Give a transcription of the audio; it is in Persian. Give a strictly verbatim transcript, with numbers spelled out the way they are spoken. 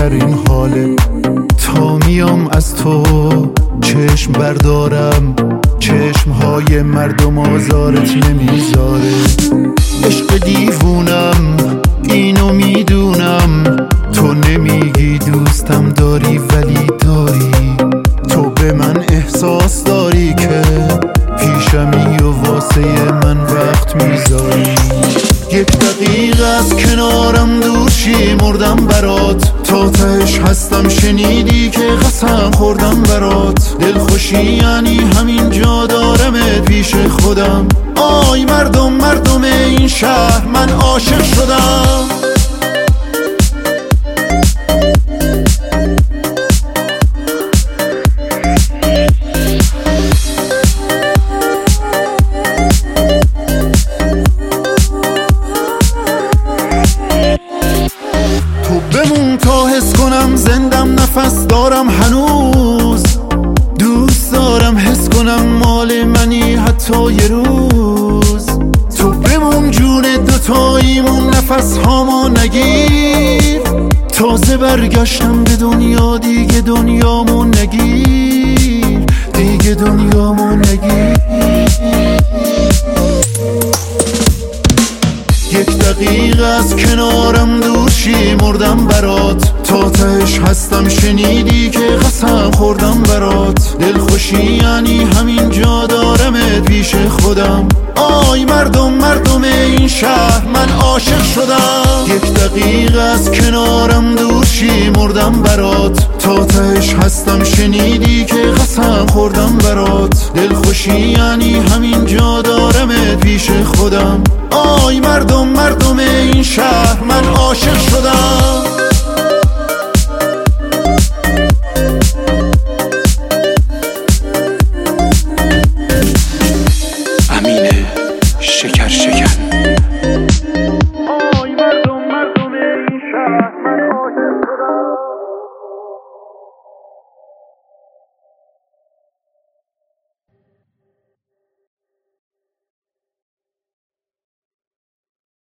بهترین حاله. تا میام از تو چشم بردارم، چشمهای مردم آزارت نمیذاره. عشق دیوونم اینو میدونم، تو نمیگی دوستم داری ولی داری. تو به من احساس داری که پیشمی و واسه من وقت میذاری. یک دقیقه از کنارم دور شی مردم برات، تا تهش هستم شنیدی که قسم خوردم برات. دلخوشی یعنی همین جا دارمت پیش خودم. آی مردم مردم این شهر من عاشق شدم. بمون تا حس کنم زندم نفس دارم هنوز. دوست دارم حس کنم مال منی حتی یه روز. تو بمون جون دوتاییمون نفس هامو نگیر. تازه برگشتم به دنیا دیگه دنیامو نگیر، دیگه دنیامو نگیر. یک دقیقه از کنارم دور شی مردم برات، تا تهش هستم شنیدی که قسم خوردم برات. دلخوشی یعنی همین جا دارمت پیش خودم. آی مردم مردم این شهر من عاشق شدم. یک دقیقه از کنارم دور شی مردم برات، تا تهش هستم شنیدی که قسم خوردم برات. دلخوشی یعنی همین جا دارمت پیش خودم. آی مردم مردم این شهر من عاشق شدم.